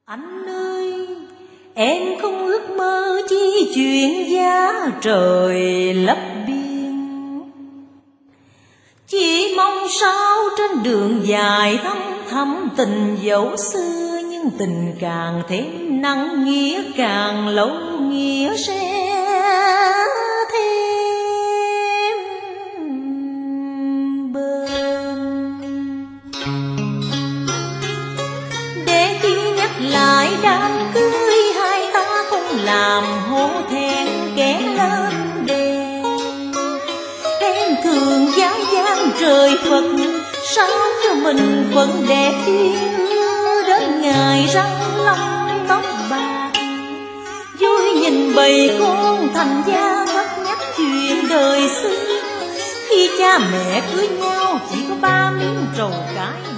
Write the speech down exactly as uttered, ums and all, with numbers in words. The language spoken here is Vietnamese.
Anh ơi, em không ước mơ chi chuyện giá trời lấp biên, chỉ mong sao trên đường dài thăm thẳm tình dấu xưa, nhưng tình càng thêm nặng nghĩa càng lâu nghĩa sẽ thêm bền. Để khi nhắc lại đám cưới hai ta không làm hổ thẹn kẻ lên đèn, em thường dáng dáng trời Phật sao cho mình vẫn đẹp thiên hứa đến ngày răng long tóc bạc, vui nhìn bầy con thành gia thất nhắc chuyện đời xưa, khi cha mẹ cưới nhau chỉ có ba miếng trầu cải